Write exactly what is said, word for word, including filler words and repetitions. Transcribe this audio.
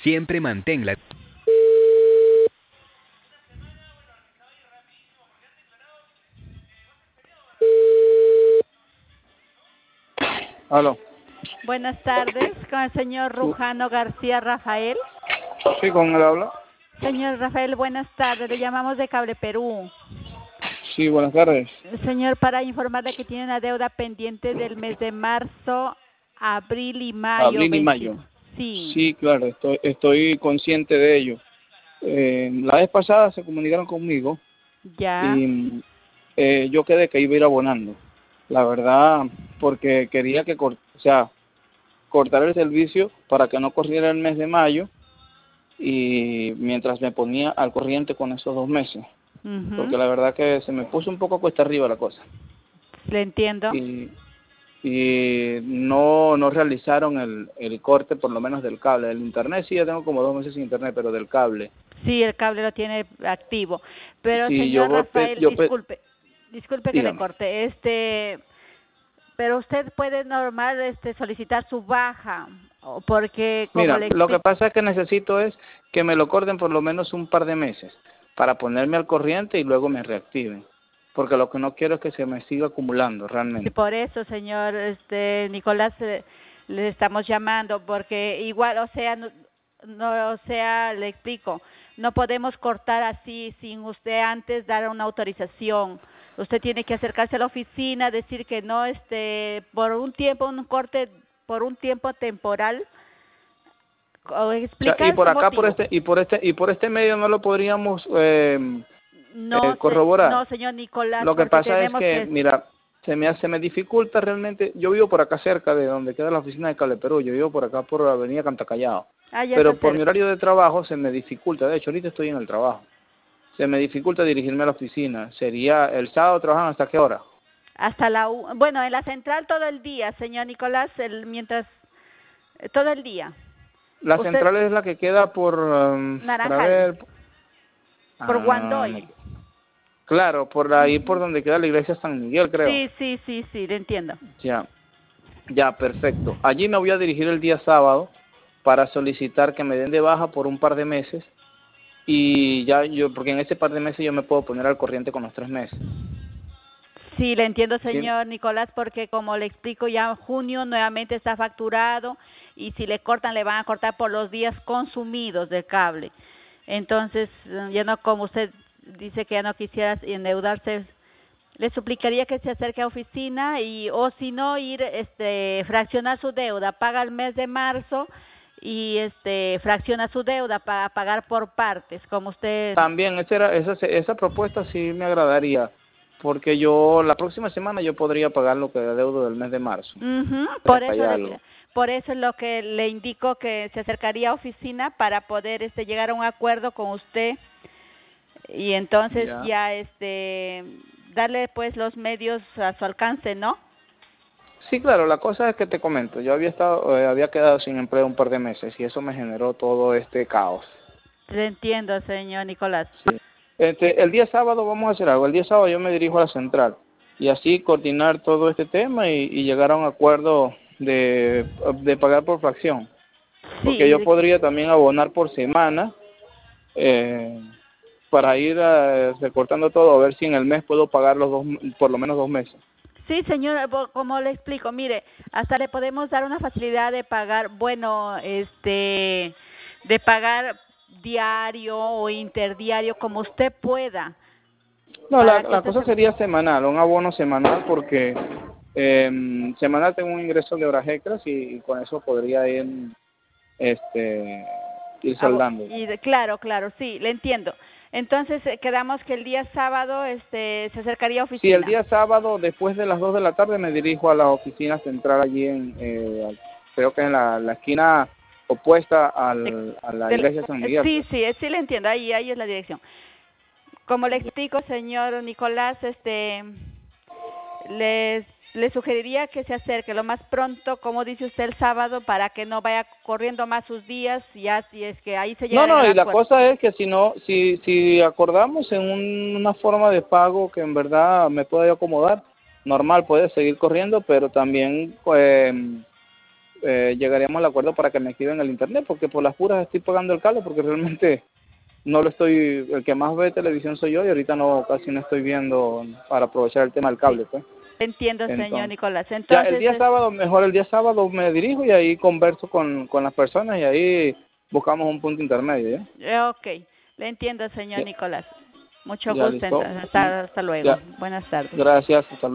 Siempre manténla. Aló. Buenas tardes, con el señor Rujano García Rafael. Sí, con él habla. Señor Rafael, buenas tardes, le llamamos de Cable Perú. Sí, buenas tardes. Señor, para informarle que tiene una deuda pendiente del mes de marzo, abril y mayo. Abril y mayo. Sí. Sí, claro, estoy, estoy consciente de ello. Eh, la vez pasada se comunicaron conmigo Ya. y eh, yo quedé que iba a ir abonando. La verdad, porque quería que, cort o sea, cortar el servicio para que no corriera el mes de mayo y mientras me ponía al corriente con esos dos meses. Uh-huh. Porque la verdad que se me puso un poco cuesta arriba la cosa. Le entiendo. Y, y no no realizaron el, el corte por lo menos del cable. Del internet sí, ya tengo como dos meses sin internet, pero del cable. Sí, el cable lo tiene activo. Pero Sí, señor yo, Rafael, yo, disculpe, disculpe que le dígame. corte. Este, pero usted puede normal este solicitar su baja, o porque como Mira, le lo que explico. pasa es que necesito es que me lo corten por lo menos un par de meses para ponerme al corriente y luego me reactiven. Porque lo que no quiero es que se me siga acumulando realmente. Y por eso, señor este Nicolás, eh, le estamos llamando, porque igual, o sea, no, no, o sea, le explico, no podemos cortar así sin usted antes dar una autorización. Usted tiene que acercarse a la oficina, decir que no, este, por un tiempo, un corte, por un tiempo temporal, o explicar O sea, y por su acá por motivo. este y por este y por este medio no lo podríamos eh, No, eh, se, corroborar. no, señor Nicolás, Lo que porque pasa es tenemos que, que. mira, se me se me dificulta realmente. Yo vivo por acá cerca de donde queda la oficina de Cable Perú. Yo vivo por acá por la avenida Cantacallao. Ah, ya está Pero por mi cerca. horario de trabajo se me dificulta. De hecho, ahorita estoy en el trabajo. Se me dificulta dirigirme a la oficina. Sería el sábado, trabajan hasta qué hora. Hasta la u bueno, en la central todo el día, señor Nicolás, el, mientras eh, todo el día. La Usted central es la que queda por um, para Naranjal, ver. por Ah, Guandoy. me- claro, por ahí por Uh-huh. donde queda la iglesia San Miguel, creo. Sí, sí, sí, sí, le entiendo. Ya, ya, perfecto. Allí me voy a dirigir el día sábado para solicitar que me den de baja por un par de meses y ya yo, porque en ese par de meses yo me puedo poner al corriente con los tres meses. Sí, le entiendo, ¿Sí? señor Nicolás, porque como le explico, ya en junio nuevamente está facturado y si le cortan, le van a cortar por los días consumidos del cable. Entonces, eh, ya no, como usted dice que ya no quisiera endeudarse, le suplicaría que se acerque a oficina y o si no ir este fraccionar su deuda, paga el mes de marzo y este fracciona su deuda para pagar por partes, como usted. También esa, era, esa, esa propuesta sí me agradaría, porque yo la próxima semana yo podría pagar lo que deudo del mes de marzo. Uh-huh. Por treinta y eso algo. le, por eso es lo que le indico que se acercaría a oficina para poder este llegar a un acuerdo con usted y entonces Ya. ya este darle pues los medios a su alcance, ¿no? Sí, claro, la cosa es que te comento, yo había estado, eh, había quedado sin empleo un par de meses y eso me generó todo este caos. Le entiendo, señor Nicolás. Sí. Este, el día sábado vamos a hacer algo, el día sábado yo me dirijo a la central y así coordinar todo este tema y, y llegar a un acuerdo de, de pagar por fracción, porque yo Sí, podría también abonar por semana eh, para ir eh, recortando todo, a ver si en el mes puedo pagar los dos, por lo menos dos meses. sí, señor, bo- como le explico, mire, hasta le podemos dar una facilidad de pagar, bueno, este, de pagar diario o interdiario, como usted pueda, No, la, para que la usted cosa se. sería semanal, un abono semanal porque eh, semanal tengo un ingreso de horas extras y, y con eso podría ir, este, ir Ah, bu- saldando. y de- claro, claro, sí, le entiendo. Entonces eh, quedamos que el día sábado, este, se acercaría a Sí, el oficina. día sábado después de las dos de la tarde me dirijo a la oficina central allí en, eh, creo que en la, la esquina opuesta De- al, a la del- iglesia de San Miguel. sí, sí, eh, sí le entiendo. Ahí, ahí es la dirección. Como le explico, señor Nicolás, este, les le sugeriría que se acerque lo más pronto, como dice usted, el sábado, para que no vaya corriendo más sus días, ya si es que ahí se No, llegará no, al y la acuerdo. cosa es que si no, si, si acordamos en un- una forma de pago que en verdad me pueda yo acomodar, normal, puede seguir corriendo, pero también, pues, eh, llegaríamos al acuerdo para que me activen el internet, porque por las puras estoy pagando el cable, porque realmente no lo estoy, el que más ve televisión soy yo, y ahorita no, casi no estoy viendo para aprovechar el tema del cable, pues. Entiendo, Entonces, señor Nicolás. ya Entonces, el día es- sábado, mejor el día sábado me dirijo y ahí converso con, con las personas y ahí buscamos un punto intermedio, ¿ya? eh, ok, le entiendo, señor Ya, Nicolás. Mucho ya gusto, listo. entonces. Hasta, hasta luego. Ya, Buenas tardes. gracias, hasta luego.